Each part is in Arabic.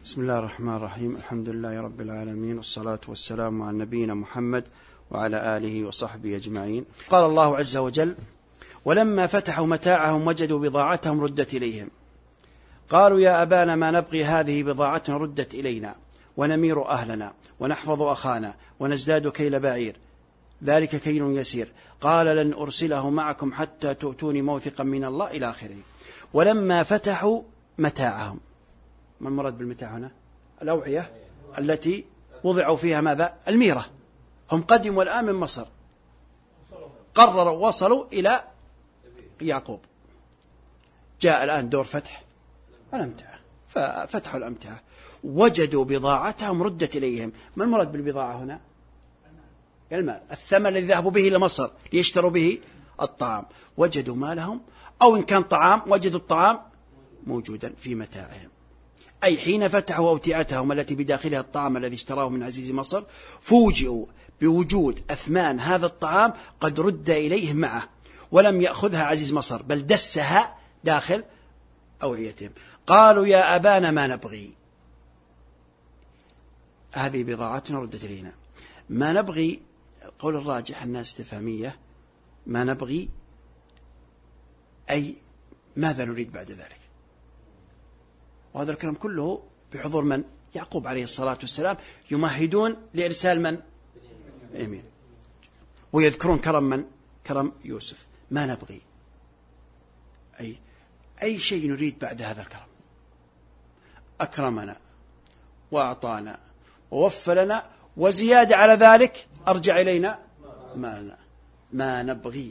بسم الله الرحمن الرحيم. الحمد لله رب العالمين، والصلاة والسلام على نبينا محمد وعلى آله وصحبه أجمعين. قال الله عز وجل: ولما فتحوا متاعهم وجدوا بضاعتهم ردت إليهم قالوا يا أبانا ما نبغي هذه بضاعتنا ردت إلينا ونمير أهلنا ونحفظ أخانا ونزداد كيل بعير ذلك كيل يسير قال لن أرسله معكم حتى تؤتوني موثقا من الله إلى آخره. ولما فتحوا متاعهم، ما المراد بالمتاع هنا؟ الأوعية التي وضعوا فيها ماذا؟ الميرة. هم قدموا الآن من مصر، قرروا وصلوا إلى يعقوب، جاء الآن دور فتح الأمتعة، ففتحوا الأمتعة وجدوا بضاعتهم ردت إليهم. ما المراد بالبضاعة هنا؟ المال، الثمن الذي ذهبوا به إلى مصر ليشتروا به الطعام. وجدوا مالهم، أو إن كان طعام وجدوا الطعام موجودا في متاعهم، أي حين فتحوا أوتعتهم التي بداخلها الطعام الذي اشتراه من عزيز مصر فوجئوا بوجود أثمان هذا الطعام قد رد إليهم معه، ولم يأخذها عزيز مصر بل دسها داخل أوعيتهم. قالوا يا أبانا ما نبغي هذه بضاعتنا ردت إلينا. ما نبغي، القول الراجح أنها استفهامية، ما نبغي أي ماذا نريد بعد ذلك. وهذا الكلام كله بحضور من؟ يعقوب عليه الصلاة والسلام، يمهدون لإرسال من؟ يمين، ويذكرون كرم من؟ كرم يوسف. ما نبغي أي شيء نريد بعد هذا الكرم. أكرمنا وأعطانا ووفى لنا، وزيادة على ذلك أرجع إلينا مالنا. ما نبغي،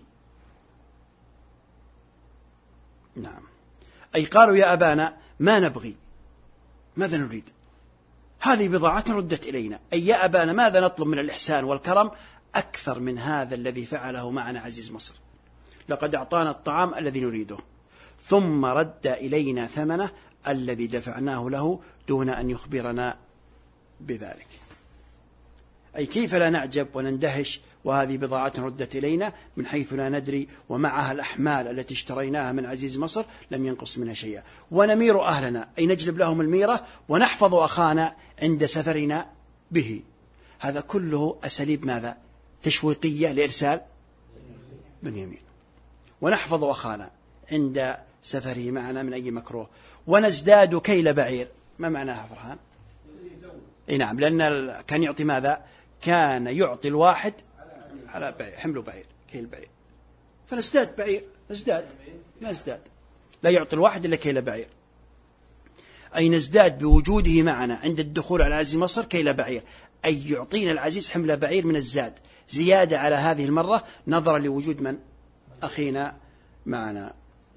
نعم، أي قالوا يا أبانا ما نبغي، ماذا نريد؟ هذه بضاعتنا ردت إلينا، أي يا أبانا ماذا نطلب من الإحسان والكرم أكثر من هذا الذي فعله معنا عزيز مصر؟ لقد أعطانا الطعام الذي نريده، ثم رد إلينا ثمنه الذي دفعناه له دون أن يخبرنا بذلك. أي كيف لا نعجب ونندهش وهذه بضاعتنا ردت إلينا من حيث لا ندري، ومعها الأحمال التي اشتريناها من عزيز مصر لم ينقص منها شيئا. ونمير أهلنا، أي نجلب لهم الميرة، ونحفظ أخانا عند سفرنا به. هذا كله أساليب ماذا؟ تشويقية لإرسال بنيامين. ونحفظ أخانا عند سفره معنا من أي مكروه. ونزداد كيل بعير، ما معناها فرحان؟ أي نعم، لأن كان يعطي ماذا؟ كان يعطي الواحد على بعير، حمله بعير، كيل بعير، فنزداد بعير، نزداد، لا يعطي الواحد إلا كيل بعير، أي نزداد بوجوده معنا عند الدخول على عزيز مصر كيل بعير، أي يعطينا العزيز حمله بعير من الزاد زيادة على هذه المرة نظرا لوجود من؟ أخينا معنا.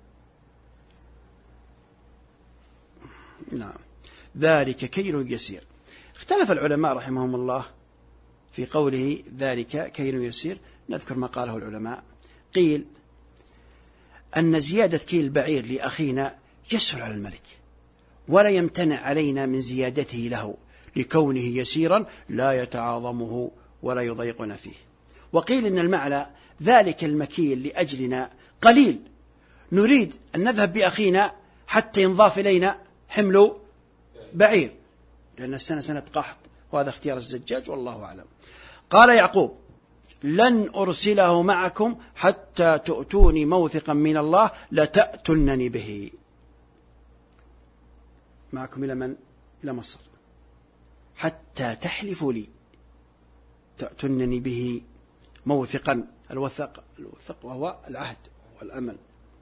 نعم، ذلك كيل يسير. اختلف العلماء رحمهم الله في قوله ذلك كيل يسير. نذكر ما قاله العلماء. قيل أن زيادة كيل بعير لأخينا يسهل على الملك، ولا يمتنع علينا من زيادته له لكونه يسيرا لا يتعاظمه ولا يضيقنا فيه. وقيل إن المعنى ذلك المكيل لأجلنا قليل، نريد أن نذهب بأخينا حتى ينضاف إلينا حمل بعير، لأن السنة سنة قحط، وهذا اختيار الزجاج والله أعلم. قال يعقوب لن أرسله معكم حتى تؤتوني موثقا من الله لتأتونني به. معكم إلى من؟ إلى مصر، حتى تحلفوا لي، تأتونني به موثقا. الوثق وهو العهد والأمل،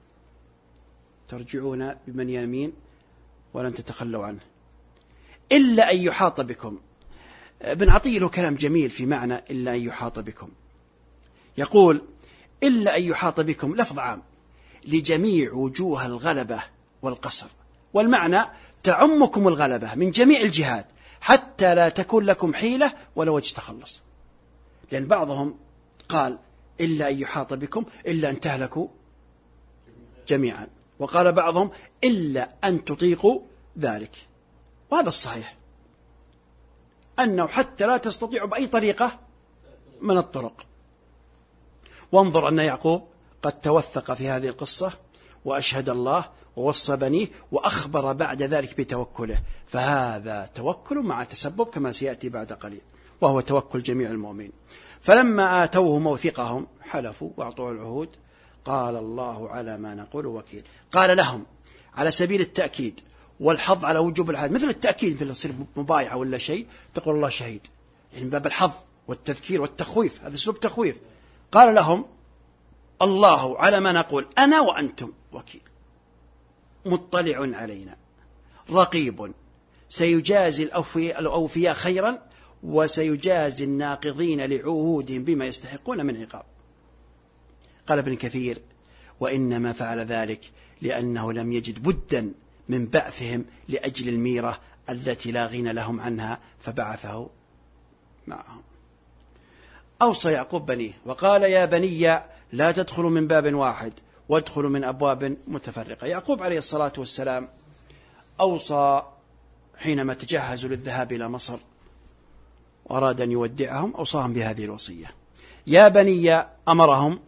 ترجعون بمن يمين ولن تتخلوا عنه إلا أن يحاط بكم. ابن عطية له كلام جميل في معنى إلا أن يحاط بكم. يقول إلا أن يحاط بكم لفظ عام لجميع وجوه الغلبة والقصر، والمعنى تعمكم الغلبة من جميع الجهات حتى لا تكون لكم حيلة ولا وجه تخلص. لأن بعضهم قال إلا أن يحاط بكم إلا أن تهلكوا جميعا، وقال بعضهم إلا أن تطيقوا ذلك. وهذا الصحيح، أنه حتى لا تستطيعوا بأي طريقة من الطرق. وانظر أن يعقوب قد توثق في هذه القصة وأشهد الله ووصى بنيه وأخبر بعد ذلك بتوكله، فهذا توكل مع تسبب كما سيأتي بعد قليل، وهو توكل جميع المؤمنين. فلما آتوه موثقهم حلفوا وأعطوه العهود. قال الله على ما نقول وكيل. قال لهم على سبيل التأكيد والحظ على وجوب العهد، مثل التأكيد مثل تصير مبايعة ولا شيء تقول الله شهيد، يعني من باب الحظ والتذكير والتخويف، هذا أسلوب تخويف. قال لهم الله على ما نقول أنا وأنتم وكيل، مطلع علينا رقيب، سيجازي الأوفياء خيرا وسيجازي الناقضين لعهودهم بما يستحقون من عقاب. قال ابن كثير وإنما فعل ذلك لأنه لم يجد بدا من بعثهم لأجل الميرة التي لا غنى لهم عنها فبعثه معهم. أوصى يعقوب بنيه وقال يا بني لا تدخلوا من باب واحد وادخلوا من أبواب متفرقة. يعقوب عليه الصلاة والسلام أوصى حينما تجهزوا للذهاب إلى مصر وأراد أن يودعهم، أوصاهم بهذه الوصية. يا بني أمرهم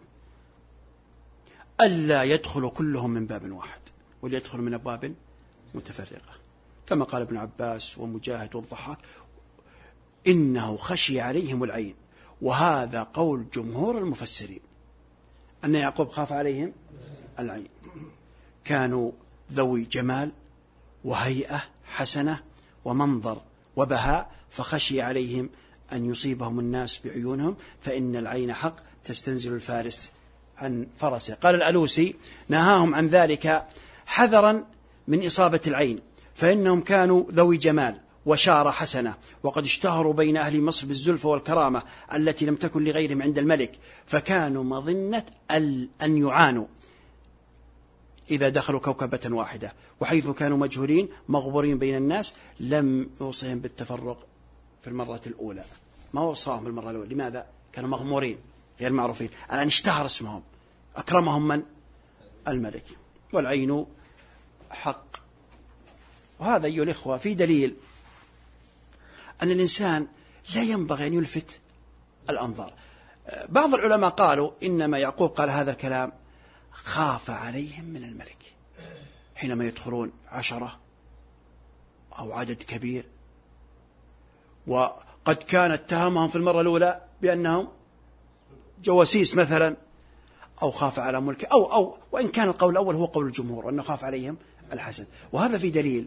ألا يدخلوا كلهم من باب واحد وليدخلوا من أبواب متفرقة، كما قال ابن عباس ومجاهد والضحاك إنه خشي عليهم العين، وهذا قول جمهور المفسرين أن يعقوب خاف عليهم العين. كانوا ذوي جمال وهيئة حسنة ومنظر وبهاء، فخشي عليهم أن يصيبهم الناس بعيونهم، فإن العين حق تستنزل الفارس عن فرسه. قال الألوسي نهاهم عن ذلك حذرا من إصابة العين، فإنهم كانوا ذوي جمال وشارة حسنة، وقد اشتهروا بين أهل مصر بالزلفة والكرامة التي لم تكن لغيرهم عند الملك، فكانوا مظنة أن يعانوا إذا دخلوا كوكبة واحدة، وحيث كانوا مجهولين مغبورين بين الناس لم يوصهم بالتفرق في المرة الأولى، ما وصاهم المرة الأولى. لماذا؟ كانوا مغمورين غير معروفين. الآن اشتهر اسمهم، أكرمهم من؟ الملك. والعين حق. وهذا أيها الإخوة في دليل أن الإنسان لا ينبغي أن يلفت الأنظار. بعض العلماء قالوا إنما يعقوب قال هذا الكلام خاف عليهم من الملك حينما يدخلون 10 أو عدد كبير، وقد كان اتهمهم في المرة الأولى بأنهم جواسيس مثلا، أو خاف على ملكه، أو وإن كان القول الأول هو قول الجمهور أنه خاف عليهم الحسد. وهذا في دليل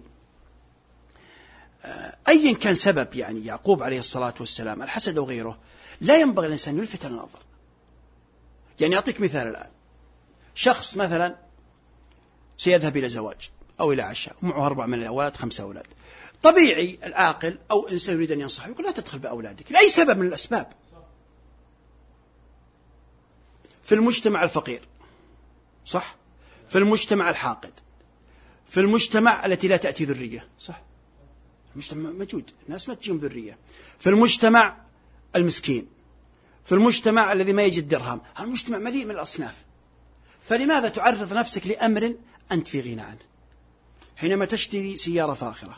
أيا كان سبب يعني يعقوب عليه الصلاة والسلام الحسد أو غيره، لا ينبغي الإنسان يلفت النظر. يعني أعطيك مثال الآن، شخص مثلا سيذهب إلى زواج أو إلى عشاء ومعه 4 من الأولاد 5 أولاد، طبيعي العاقل أو إنسان يريد أن ينصح يقول لا تدخل بأولادك لأي سبب من الأسباب. في المجتمع الفقير صح، في المجتمع الحاقد، في المجتمع التي لا تأتي ذرية صح، المجتمع موجود الناس ما تجيهم ذرية، في المجتمع المسكين، في المجتمع الذي ما يجد درهم، المجتمع مليء من الأصناف. فلماذا تعرض نفسك لأمر أنت في غنى عنه؟ حينما تشتري سيارة فاخرة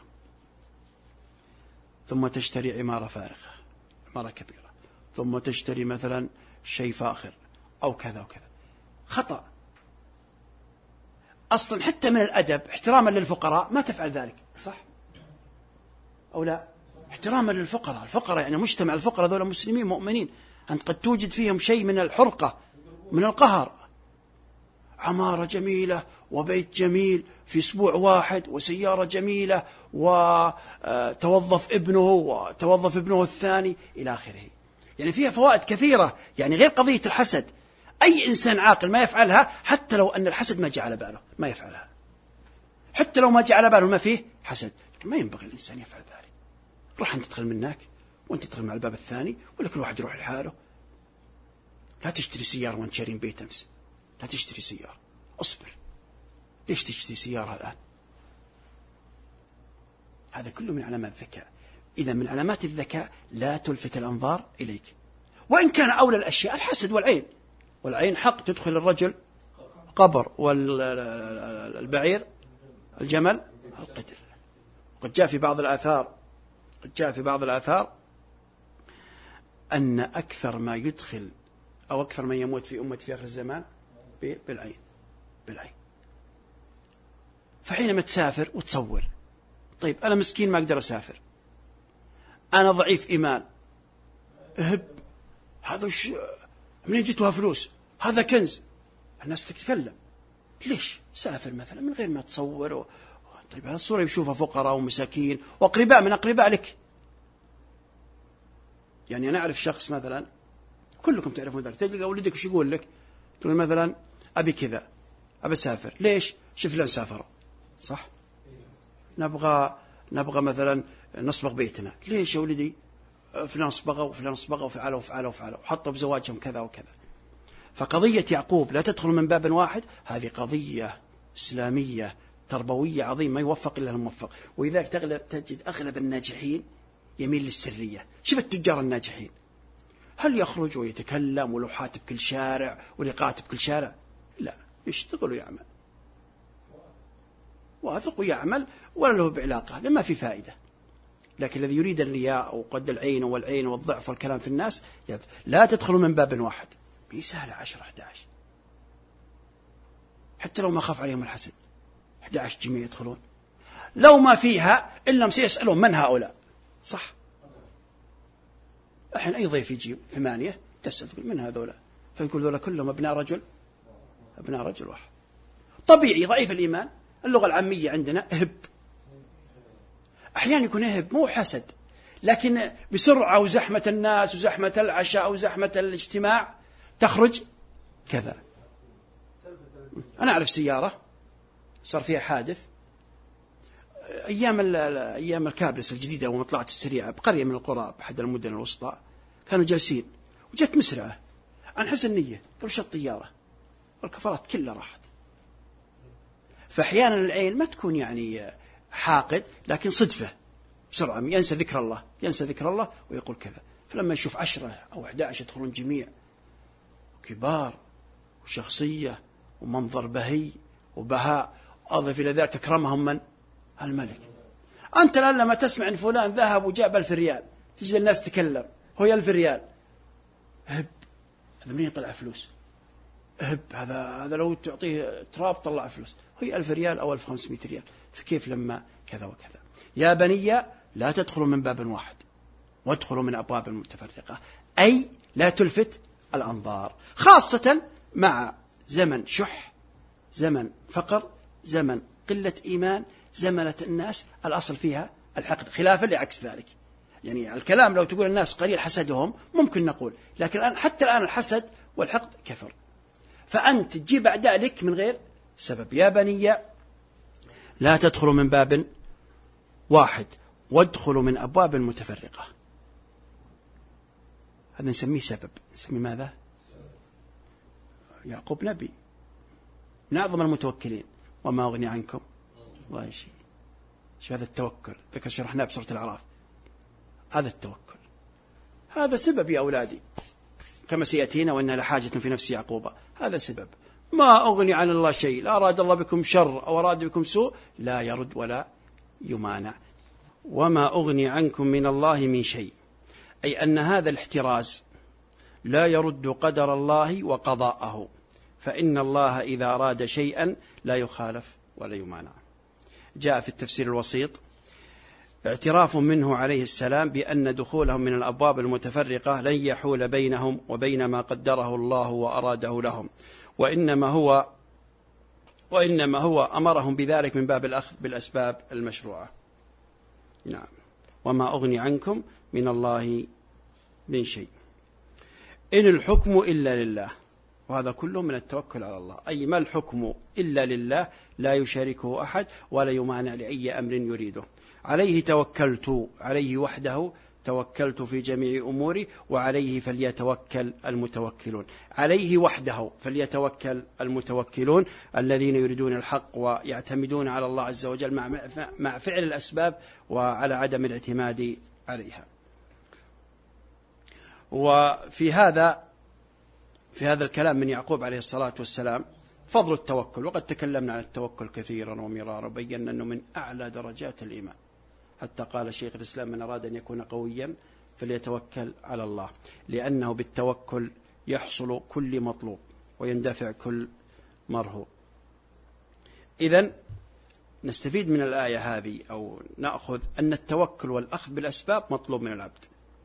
ثم تشتري عمارة فارغة، عمارة كبيرة، ثم تشتري مثلا شيء فاخر أو كذا وكذا، خطأ. أصلا حتى من الأدب احتراما للفقراء ما تفعل ذلك صح أو لا؟ احتراما للفقراء، الفقراء يعني مجتمع الفقراء ذولا مسلمين مؤمنين، أنت قد توجد فيهم شيء من الحرقة من القهر. عمارة جميلة وبيت جميل في أسبوع واحد وسيارة جميلة وتوظف ابنه الثاني إلى آخره، يعني فيها فوائد كثيرة، يعني غير قضية الحسد. أي إنسان عاقل ما يفعلها، حتى لو أن الحسد ما جعل باله ما يفعلها، حتى لو ما جعل باله ما فيه حسد، ما ينبغي الإنسان يفعل ذلك. روح أنت تدخل منك وأنت تدخل مع الباب الثاني، ولا كل واحد يروح لحاله. لا تشتري سيارة وأنت شارين بيت أمس، لا تشتري سيارة، أصبر. ليش تشتري سيارة الآن؟ هذا كله من علامات الذكاء. إذا من علامات الذكاء لا تلفت الأنظار إليك، وإن كان أولى الأشياء الحسد والعين. والعين حق تدخل الرجل قبر، والبعير الجمل القدر. قد جاء في بعض الآثار أن أكثر ما يدخل أو أكثر من يموت في أمة في آخر الزمان بالعين. فحينما تسافر وتصور، طيب أنا مسكين ما أقدر أسافر، أنا ضعيف إيمان، هذا منين جتوها فلوس؟ هذا كنز. الناس تتكلم، ليش سافر مثلا من غير ما تصور طيب هذه الصورة يشوفها فقراء ومساكين وأقرباء من أقرباء لك. يعني أنا أعرف شخص مثلا، كلكم تعرفون ذلك، تلقى ولدك وش يقول لك؟ تقول مثلا أبي كذا، أبي أسافر. ليش؟ شوف فلان سافر، صح؟ نبغى مثلا نصبغ بيتنا. ليش يا ولدي؟ فلان صبغه وفلان صبغه وفعله وفعله وفعله وحطوا بزواجهم كذا وكذا. فقضية يعقوب لا تدخل من باب واحد، هذه قضية إسلامية تربوية عظيمة، ما يوفق إلا الموفق. ولذلك تجد أغلب الناجحين يميل للسرية. شوف التجار الناجحين، هل يخرج ويتكلم ولوحات بكل شارع ولقاءات بكل شارع؟ لا، يشتغل ويعمل، واثق ويعمل ولا له بعلاقة، لما في فائدة. لكن الذي يريد الرياء وقد العين والعين والضعف والكلام في الناس، لا تدخلوا من باب واحد. سهلة 10 11، حتى لو ما خاف عليهم الحسد 11 جميع يدخلون، لو ما فيها إلا سيسألون من هؤلاء، صح؟ الحين أي ضيف يجي 8 تسأل تقول من هؤلاء، فيقول ذولا كلهم ابناء رجل واحد. طبيعي ضعيف الإيمان، اللغة العامية عندنا أحيانا يكون مو حسد، لكن بسرعة وزحمة الناس وزحمة العشاء وزحمة الاجتماع تخرج كذا. أنا أعرف سيارة صار فيها حادث أيام الكابرس الجديدة وما طلعت السريعة بقرية من القرى بأحد المدن الوسطى، كانوا جالسين وجت مسرعة عن حسن نية، قالوا شو الطيارة والكفرات كلها راحت. فأحيانا العين ما تكون يعني حاقد، لكن صدفة بسرعة ينسى ذكر الله ويقول كذا. فلما يشوف 10 أو 11 يدخلون جميع كبار وشخصية ومنظر بهي وبهاء، أضف إلى ذلك أكرمهم من؟ الملك. أنت الآن لما تسمع أن فلان ذهب وجاب 1000 ريال، تجي الناس تكلم، هو 1000 ريال، هذا منين يطلع فلوس؟ هذا لو تعطيه تراب طلع فلوس، هي 1000 ريال أو 1500 ريال، فكيف لما كذا وكذا؟ يا بني لا تدخلوا من باب واحد وادخلوا من أبواب متفرقة، أي لا تلفت الأنظار، خاصة مع زمن شح، زمن فقر، زمن قلة إيمان، زمنة الناس الأصل فيها الحقد، خلافا لعكس ذلك. يعني الكلام لو تقول الناس قليل حسدهم ممكن نقول، لكن حتى الآن الحسد والحقد كثر، فأنت تجيب أعداء لك من غير سبب. يا بني لا تدخلوا من باب واحد وادخلوا من أبواب متفرقة. هذا نسميه سبب، نسميه ماذا؟ يعقوب نبي من أعظم المتوكلين، وما أغني عنكم الله شيء. شو هذا التوكل؟ ذكر شرحناه بسورة الأعراف. هذا التوكل هذا سبب يا أولادي، كما سيأتينا وإنها لحاجة في نفس يعقوب. هذا سبب، ما أغني عن الله شيء، لا أراد الله بكم شر أو أراد بكم سوء لا يرد ولا يمانع. وما أغني عنكم من الله من شيء، أي أن هذا الاحتراز لا يرد قدر الله وقضاءه، فإن الله إذا أراد شيئا لا يخالف ولا يمانع. جاء في التفسير الوسيط اعتراف منه عليه السلام بأن دخولهم من الأبواب المتفرقة لن يحول بينهم وبين ما قدره الله وأراده لهم، وإنما هو أمرهم بذلك من باب الأخذ بالأسباب المشروعة. نعم، وما أغني عنكم من الله من شيء، إن الحكم إلا لله. وهذا كله من التوكل على الله، أي ما الحكم إلا لله، لا يشاركه أحد ولا يمانع لأي أمر يريده. عليه توكلت، عليه وحده توكلت في جميع أموري وعليه فليتوكل المتوكلون. عليه وحده فليتوكل المتوكلون الذين يريدون الحق ويعتمدون على الله عز وجل مع فعل الأسباب وعلى عدم الاعتماد عليها. وفي هذا الكلام من يعقوب عليه الصلاة والسلام فضل التوكل، وقد تكلمنا عن التوكل كثيرا ومرارا، وبينا أنه من أعلى درجات الإيمان، حتى قال شيخ الإسلام من أراد أن يكون قويا فليتوكل على الله، لأنه بالتوكل يحصل كل مطلوب ويندفع كل مرهوب. إذن نستفيد من الآية هذه أو نأخذ أن التوكل والأخذ بالأسباب مطلوب من العبد،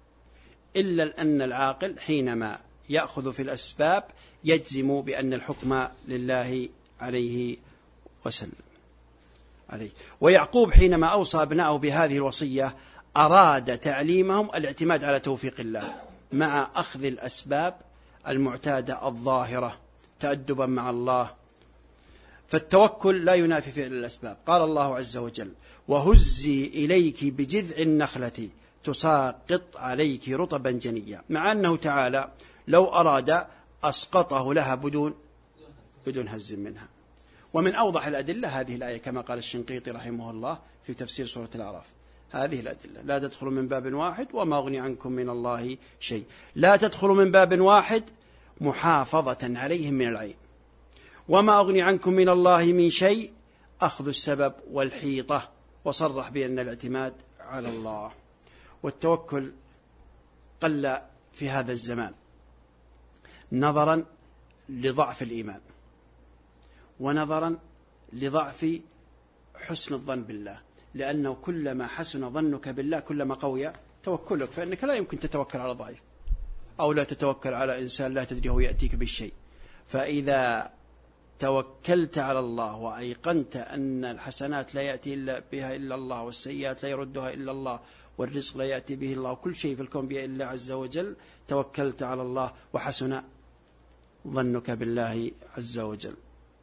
إلا أن العاقل حينما يأخذ في الأسباب يجزم بأن الحكم لله عليه وسلم عليه. ويعقوب حينما أوصى أبنائه بهذه الوصية أراد تعليمهم الاعتماد على توفيق الله مع أخذ الأسباب المعتادة الظاهرة تأدبا مع الله. فالتوكل لا ينافي فعل الأسباب. قال الله عز وجل: وهزي إليك بجذع النخلة تساقط عليك رطبا جنيا، مع أنه تعالى لو أراد أسقطه لها بدون هز منها. ومن أوضح الأدلة هذه الآية كما قال الشنقيطي رحمه الله في تفسير سورة الأعراف، هذه الأدلة: لا تدخلوا من باب واحد وما أغني عنكم من الله شيء. لا تدخلوا من باب واحد محافظة عليهم من العين، وما أغني عنكم من الله من شيء أخذ السبب والحيطة، وصرح بأن الاعتماد على الله. والتوكل قل في هذا الزمان نظرا لضعف الإيمان، ونظرا لضعف حسن الظن بالله، لأنه كلما حسن ظنك بالله كلما قوي توكلك، فإنك لا يمكن تتوكل على ضعيف أو لا تتوكل على إنسان لا تدري هو يأتيك بالشيء. فإذا توكلت على الله وأيقنت أن الحسنات لا يأتي بها إلا الله، والسيئات لا يردها إلا الله، والرزق لا يأتي به الله، وكل شيء في الكون بيد الله عز وجل، توكلت على الله وحسن ظنك بالله عز وجل.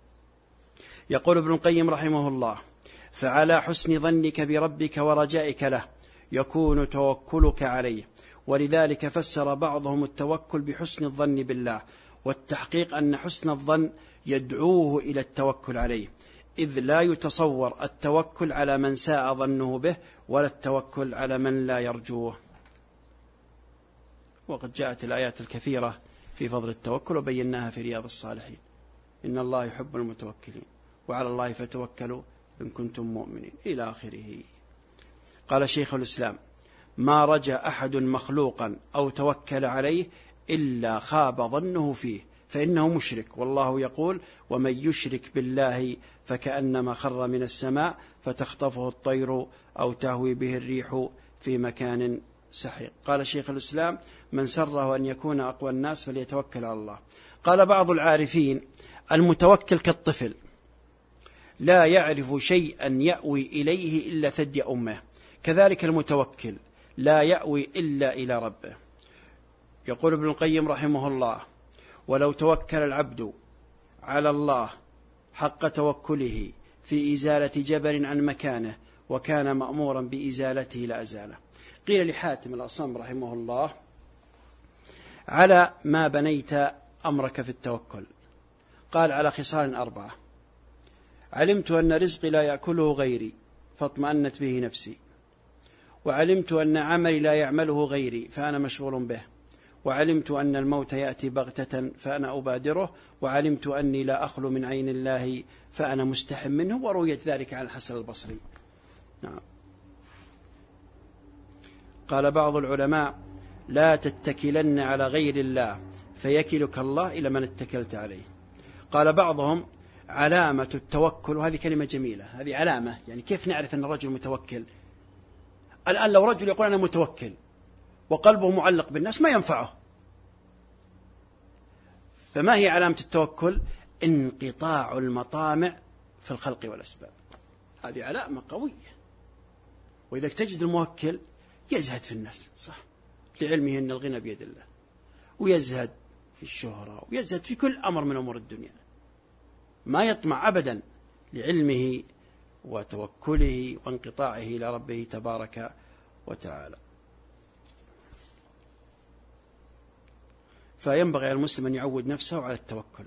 يقول ابن القيم رحمه الله: فعلى حسن ظنك بربك ورجائك له يكون توكلك عليه. ولذلك فسر بعضهم التوكل بحسن الظن بالله، والتحقيق أن حسن الظن يدعوه إلى التوكل عليه، إذ لا يتصور التوكل على من ساء ظنه به، ولا التوكل على من لا يرجوه. وقد جاءت الآيات الكثيرة في فضل التوكل وبيناها في رياض الصالحين: إن الله يحب المتوكلين وعلى الله فتوكلوا إن كنتم مؤمنين إلى آخره. قال شيخ الإسلام: ما رجا أحد مخلوقا أو توكل عليه إلا خاب ظنه فيه، فإنه مشرك، والله يقول: ومن يشرك بالله فكأنما خر من السماء فتخطفه الطير أو تهوي به الريح في مكان سحيق. قال شيخ الإسلام: من سره أن يكون أقوى الناس فليتوكل على الله. قال بعض العارفين: المتوكل كالطفل لا يعرف شيئا يأوي إليه إلا ثدي أمه، كذلك المتوكل لا يأوي إلا إلى ربه. يقول ابن القيم رحمه الله: ولو توكل العبد على الله حق توكله في إزالة جبل عن مكانه وكان مأمورا بإزالته لأزاله. قيل لحاتم الأصم رحمه الله: على ما بنيت أمرك في التوكل؟ قال: على خصال 4: علمت أن رزقي لا يأكله غيري فاطمأنت به نفسي، وعلمت أن عملي لا يعمله غيري فأنا مشغول به، وعلمت أن الموت يأتي بغتة فأنا أبادره، وعلمت أني لا أخلو من عين الله فأنا مستحم منه. ورويت ذلك عن الحسن البصري. نعم. قال بعض العلماء: لا تتكلن على غير الله فيكلك الله إلى من اتكلت عليه. قال بعضهم: علامة التوكل، وهذه كلمة جميلة، هذه علامة، يعني كيف نعرف أن الرجل متوكل؟ الآن لو رجل يقول أنا متوكل وقلبه معلق بالناس ما ينفعه. فما هي علامة التوكل؟ انقطاع المطامع في الخلق والأسباب، هذه علامة قوية. وإذا تجد الموكل يزهد في الناس، صح، لعلمه أن الغنى بيد الله، ويزهد في الشهرة، ويزهد في كل أمر من أمور الدنيا، ما يطمع أبدا، لعلمه وتوكله وانقطاعه إلى ربه تبارك وتعالى. فينبغي على المسلم أن يعود نفسه على التوكل،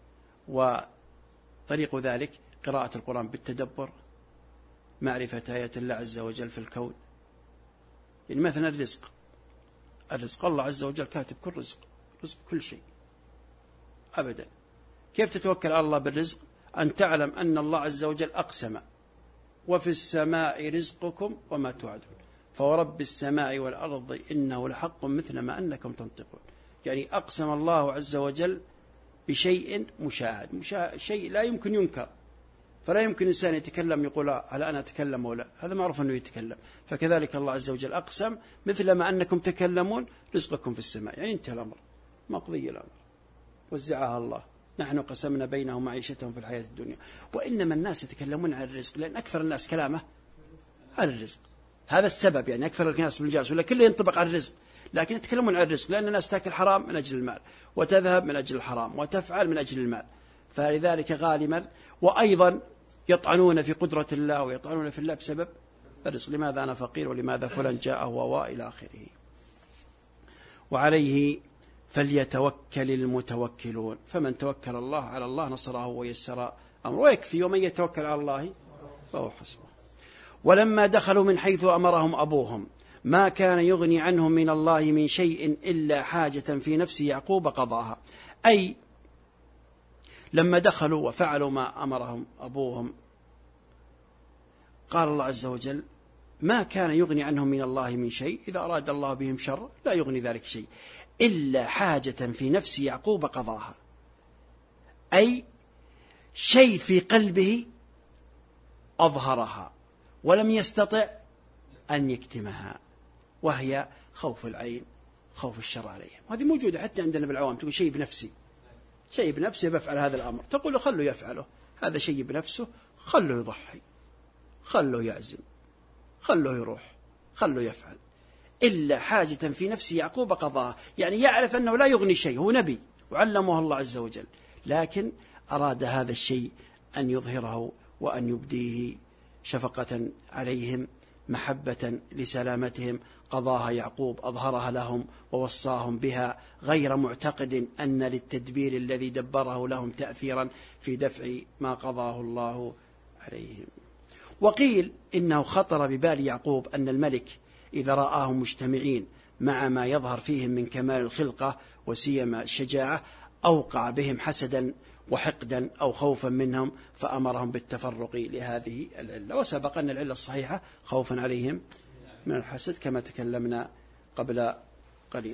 وطريق ذلك قراءة القرآن بالتدبر، معرفة آيات الله عز وجل في الكون. يعني مثلا الرزق الله عز وجل كاتب كل رزق كل شيء أبدا. كيف تتوكل على الله بالرزق؟ أن تعلم أن الله عز وجل أقسم: وفي السماء رزقكم وما توعدون، فورب السماء والأرض إنه لحق مثل ما أنكم تنطقون. يعني أقسم الله عز وجل بشيء مشاهد، شيء لا يمكن ينكر، فلا يمكن إنسان يتكلم يقول هل أنا أتكلم ولا، هذا معروف أنه يتكلم. فكذلك الله عز وجل أقسم مثل ما أنكم تكلمون رزقكم في السماء، يعني انتهى الأمر، مقضي الأمر، وزعها الله، نحن قسمنا بينهم معيشتهم في الحياة الدنيا. وإنما الناس يتكلمون عن الرزق لأن أكثر الناس كلامه عن الرزق، هذا السبب، يعني أكثر الناس بالجالس ولا كله ينطبق على الرزق، لكن يتكلمون عن الرزق لأن الناس تأكل حرام من أجل المال، وتذهب من أجل الحرام، وتفعل من أجل المال، فلذلك غالبا. وأيضا يطعنون في قدرة الله ويطعنون في الله بسبب الرزق، لماذا أنا فقير ولماذا فلان جاءه وإلى آخره. وعليه فليتوكل المتوكلون، فمن توكل الله على الله نصره ويسر أمره، ويكفي، ومن يتوكل على الله فهو حسبه. ولما دخلوا من حيث أمرهم أبوهم ما كان يغني عنهم من الله من شيء إلا حاجة في نفس يعقوب قضاها، أي لما دخلوا وفعلوا ما أمرهم أبوهم قال الله عز وجل ما كان يغني عنهم من الله من شيء، إذا أراد الله بهم شر لا يغني ذلك شيء إلا حاجة في نفس يعقوب قضاها، أي شيء في قلبه أظهرها ولم يستطع أن يكتمها، وهي خوف العين، خوف الشر عليهم. وهذه موجودة حتى عندنا بالعوام، تقول شيء بنفسي، شيء بنفسه بفعل هذا الأمر، تقول له خلوا يفعله، هذا شيء بنفسه، خلوا يضحي، خلوا يعزم، خلوا يروح، خلوا يفعل، إلا حاجة في نفس يعقوب قضاها، يعني يعرف أنه لا يغني شيء، هو نبي وعلمه الله عز وجل، لكن أراد هذا الشيء أن يظهره وأن يبديه شفقة عليهم، محبة لسلامتهم، قضاها يعقوب، أظهرها لهم ووصاهم بها، غير معتقد أن للتدبير الذي دبره لهم تأثيرا في دفع ما قضاه الله عليهم. وقيل إنه خطر ببال يعقوب أن الملك إذا رآهم مجتمعين مع ما يظهر فيهم من كمال الخلقة وسيما الشجاعة أوقع بهم حسدا وحقدا أو خوفا منهم، فأمرهم بالتفرق لهذه العلة. وسبق أن العلة الصحيحة خوفا عليهم من الحسد كما تكلمنا قبل قليل.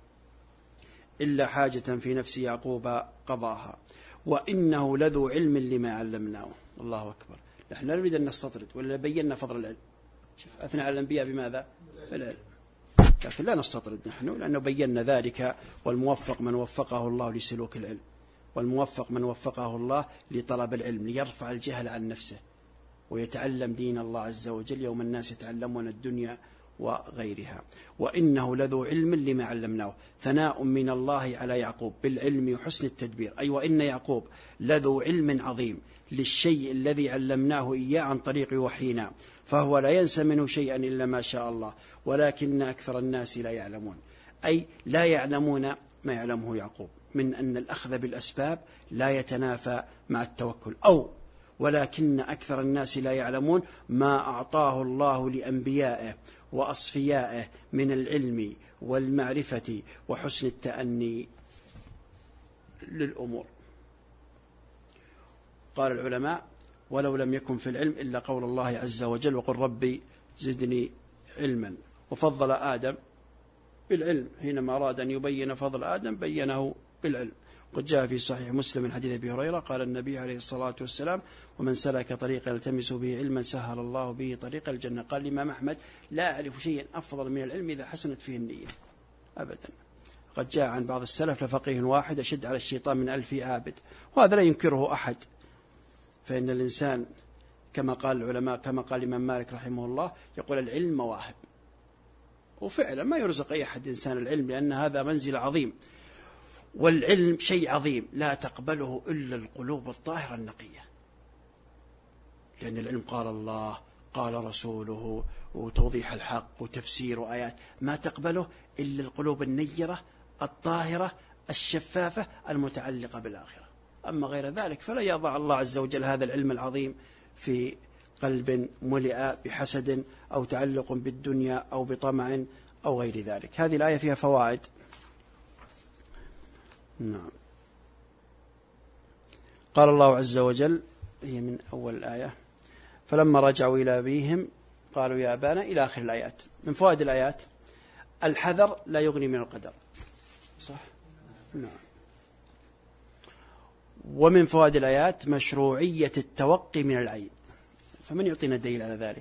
إلا حاجة في نفس يعقوب قضاها وإنه لذو علم لما علمناه. الله أكبر. نحن لا نريد أن نستطرد ولا بينا فضل العلم. شوف أثنى على الأنبياء بماذا؟ بالعلم. لكن لا نستطرد نحن لأنه بينا ذلك. والموفق من وفقه الله لسلوك العلم، والموفق من وفقه الله لطلب العلم ليرفع الجهل عن نفسه ويتعلم دين الله عز وجل، يوم الناس يتعلمون الدنيا وغيرها. وإنه لذو علم لما علمناه، ثناء من الله على يعقوب بالعلم وحسن التدبير، أي وإن يعقوب لذو علم عظيم للشيء الذي علمناه إياه عن طريق وحينا، فهو لا ينسى منه شيئا إلا ما شاء الله، ولكن أكثر الناس لا يعلمون، أي لا يعلمون ما يعلمه يعقوب من أن الأخذ بالأسباب لا يتنافى مع التوكل، أو ولكن أكثر الناس لا يعلمون ما أعطاه الله لأنبيائه وأصفيائه من العلم والمعرفة وحسن التأني للأمور. قال العلماء ولو لم يكن في العلم إلا قول الله عز وجل وقل ربي زدني علما، وفضل آدم بالعلم، حينما أراد أن يبين فضل آدم بينه بالعلم. قد جاء في صحيح مسلم من حديث أبي هريرة قال النبي عليه الصلاة والسلام ومن سلك طريقا يلتمس به علما سهل الله به طريق الجنة. قال الإمام أحمد لا أعرف شيئا أفضل من العلم إذا حسنت فيه النية أبدا. قد جاء عن بعض السلف لفقيه واحد أشد على الشيطان من 1000 عابد، وهذا لا ينكره أحد، فإن الإنسان كما قال العلماء كما قال الإمام مالك رحمه الله يقول العلم مواهب، وفعلا ما يرزق أي أحد إنسان العلم، لأن هذا منزل عظيم، والعلم شيء عظيم لا تقبله إلا القلوب الطاهرة النقية، لأن العلم قال الله قال رسوله وتوضيح الحق وتفسير آيات، ما تقبله إلا القلوب النيرة الطاهرة الشفافة المتعلقة بالآخرة. أما غير ذلك فلا يضع الله عز وجل هذا العلم العظيم في قلب ملئ بحسد أو تعلق بالدنيا أو بطمع أو غير ذلك. هذه الآية فيها فوائد. نعم. قال الله عز وجل، هي من أول الآية، فلما رجعوا إلى أبيهم قالوا يا أبانا إلى آخر الآيات. من فوائد الآيات الحذر لا يغني من القدر، صح؟ نعم. ومن فوائد الآيات مشروعية التوقي من العين. فمن يعطينا دليل على ذلك؟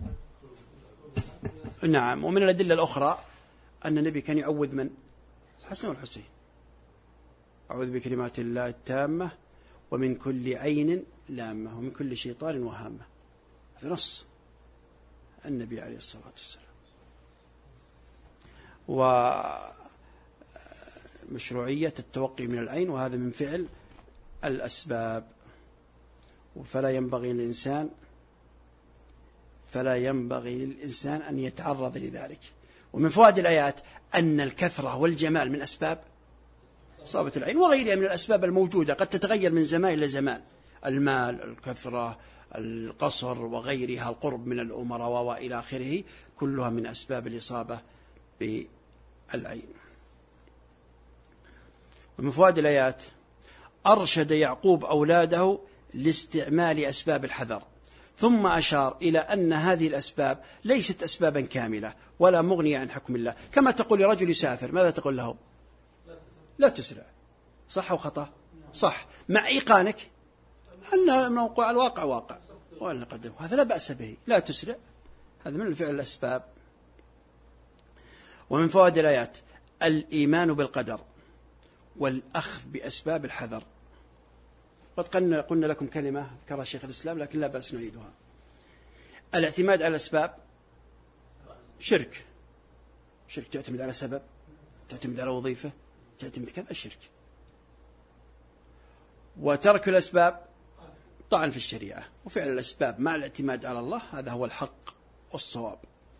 نعم. ومن الأدلة الأخرى أن النبي كان يعوذ من الحسن والحسين: أعوذ بكلمات الله التامة ومن كل عين لامة ومن كل شيطان وهامة. في نص النبي عليه الصلاة والسلام. ومشروعية التوقي من العين، وهذا من فعل الأسباب. فلا ينبغي للإنسان أن يتعرض لذلك. ومن فوائد الآيات أن الكثرة والجمال من أسباب إصابة العين، وغيرها من الأسباب الموجودة قد تتغير من زمان إلى زمان: المال، الكثرة، القصر وغيرها، القرب من الأمراء وإلى آخره، كلها من أسباب الإصابة بالعين. ومن فوائد الآيات أرشد يعقوب أولاده لاستعمال أسباب الحذر، ثم أشار إلى أن هذه الأسباب ليست أسبابا كاملة ولا مغنية عن حكم الله. كما تقول لرجل يسافر، ماذا تقول له؟ لا تسرع. صح أو خطأ؟ صح، مع إيقانك أن موقع الواقع واقع وأن نقدمه، هذا لا بأس به. لا تسرع، هذا من الفعل الأسباب. ومن فوائد الآيات الإيمان بالقدر والأخذ بأسباب الحذر. قد قلنا لكم كلمة ذكرها شيخ الإسلام لكن لا بأس نعيدها: الاعتماد على الأسباب شرك. تعتمد على سبب، تعتمد على وظيفة، تعتمد كذا، شرك. وترك الأسباب طعن في الشريعة. وفعل الأسباب مع الاعتماد على الله هذا هو الحق والصواب.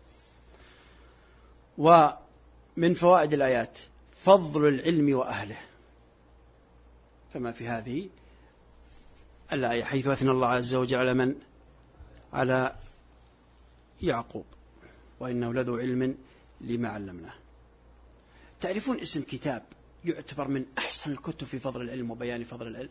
ومن فوائد الآيات فضل العلم وأهله، كما في هذه الآية حيث أثنى الله عز وجل على من؟ على يعقوب: وإنه لذو علم لما علمناه. تعرفون اسم كتاب يعتبر من أحسن الكتب في فضل العلم وبيان فضل العلم؟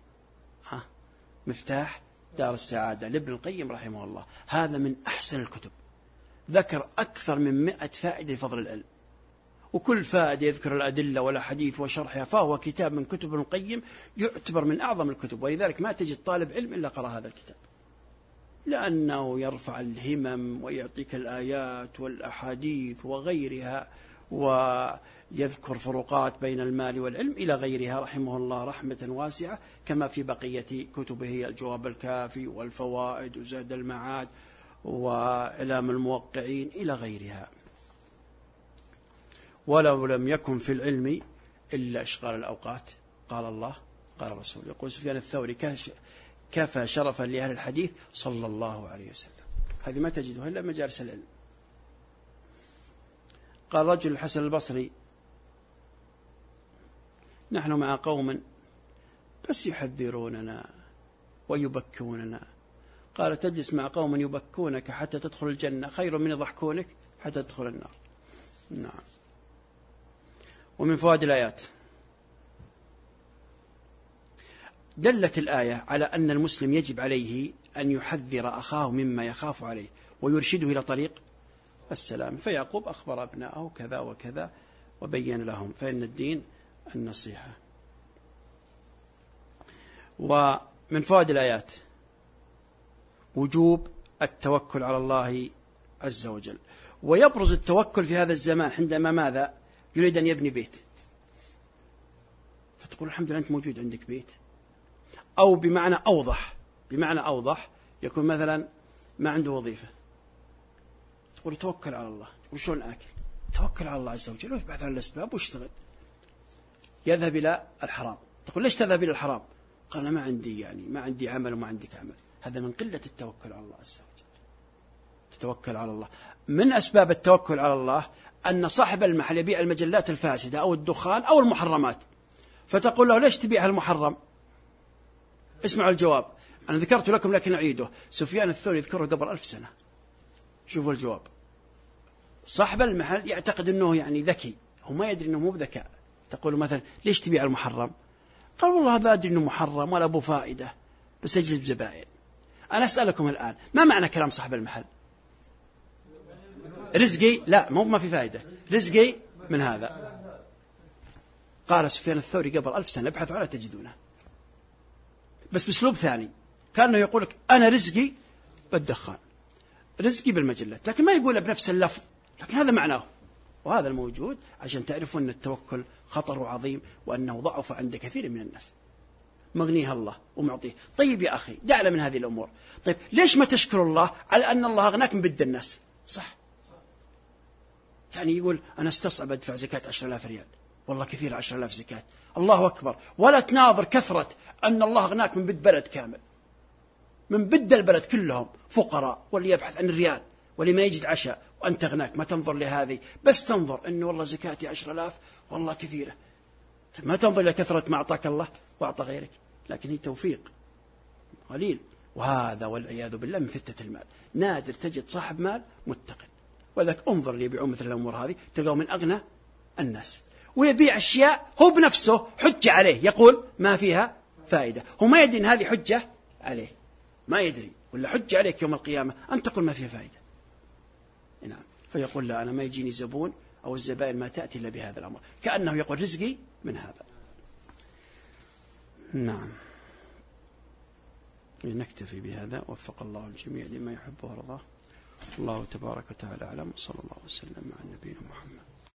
مفتاح دار السعادة لابن القيم رحمه الله. هذا من أحسن الكتب، ذكر أكثر من 100 فائدة في فضل العلم، وكل فائدة يذكر الأدلة والحديث وشرحها. فهو كتاب من كتب ابن القيم يعتبر من أعظم الكتب، ولذلك ما تجد طالب علم إلا قرأ هذا الكتاب، لأنه يرفع الهمم ويعطيك الآيات والأحاديث وغيرها، ويذكر فروقات بين المال والعلم إلى غيرها رحمه الله رحمة واسعة، كما في بقية كتبه: الجواب الكافي والفوائد وزاد المعاد وإعلام الموقعين إلى غيرها. ولو لم يكن في العلم إلا إشغال الأوقات، قال الله قال الرسول. يقول سفيان الثوري: كفى شرفا لأهل الحديث صلى الله عليه وسلم. هذه ما تجدها إلا مجالس العلم. قال رجل الحسن البصري: نحن مع قوم بس يحذروننا ويبكوننا. قال: تجلس مع قوم يبكونك حتى تدخل الجنة خير من يضحكونك حتى تدخل النار. نعم. ومن فوائد الآيات دلت الآية على أن المسلم يجب عليه أن يحذر أخاه مما يخاف عليه ويرشده إلى طريق السلام. فيعقوب أخبر أبنائه كذا وكذا وبين لهم، فإن الدين النصيحة. ومن فوائد الآيات وجوب التوكل على الله عز وجل. ويبرز التوكل في هذا الزمان عندما ماذا؟ يريد أن يبني بيت، فتقول الحمد لله أنت موجود عندك بيت. أو بمعنى أوضح يكون مثلا ما عنده وظيفة، تقول توكل على الله. تقول شلون آكل؟ توكل على الله عز وجل وابحث عن الأسباب واشتغل. يذهب إلى الحرام، تقول ليش تذهب إلى الحرام؟ قال ما عندي عمل وما عندك عمل. هذا من قلة التوكل على الله عز وجل. تتوكل على الله. من أسباب التوكل على الله أن صاحب المحل يبيع المجلات الفاسدة أو الدخان أو المحرمات، فتقول له ليش تبيع المحرم؟ اسمعوا الجواب، أنا ذكرت لكم لكن أعيده. سفيان الثوري يذكره قبل 1000 سنة. شوفوا الجواب. صاحب المحل يعتقد أنه ذكي، هو ما يدري أنه مو بذكاء. تقول مثلا ليش تبيع المحرم؟ قال والله هذا أدري أنه محرم ولا أبو فائدة بس يجلب زبائن. أنا أسألكم الآن، ما معنى كلام صاحب المحل؟ رزقي؟ لا، ما في فائدة، رزقي من هذا. قال سفيان الثوري قبل 1000 سنة ابحثوا عنه تجدونه. بس بأسلوب ثاني، كأنه يقول لك أنا رزقي بالدخان، رزقي بالمجلات، لكن ما يقول بنفس اللفظ، لكن هذا معناه. وهذا الموجود عشان تعرفوا أن التوكل خطره عظيم، وأنه ضعف عند كثير من الناس. مغنيها الله ومعطيه. طيب يا أخي دعنا من هذه الأمور. طيب ليش ما تشكر الله على أن الله أغناك من بد الناس؟ صح، يعني يقول أنا استصعب أدفع زكاة 10,000 ريال، والله كثير 10,000 زكاة، الله أكبر. ولا تناظر كثرة أن الله أغناك من بد بلد كامل، من بد البلد كلهم فقراء، واللي يبحث عن الريال واللي ما يجد عشاء، وأنت أغناك. ما تنظر لهذه، بس تنظر أنه والله زكاتي 10,000 والله كثيرة. ما تنظر إلى كثرة ما أعطاك الله وأعطى غيرك، لكن هي توفيق قليل. وهذا والعياذ بالله من فتة المال. نادر تجد صاحب مال متقن، ولذلك انظر اللي يبيعون مثل الأمور هذه تلقاه من أغنى الناس، ويبيع أشياء هو بنفسه حجة عليه، يقول ما فيها فائدة، هو ما يدري أن هذه حجة عليه، ما يدري، ولا حجة عليك يوم القيامة أن تقول ما فيها فائدة. نعم. فيقول لا، أنا ما يجيني زبون أو الزبائن ما تأتي إلا بهذا الأمر، كأنه يقول رزقي من هذا. نعم. نكتفي بهذا، وفق الله الجميع لما يحب ويرضاه. الله تبارك وتعالى أعلم، وصلى الله وسلم على نبينا محمد.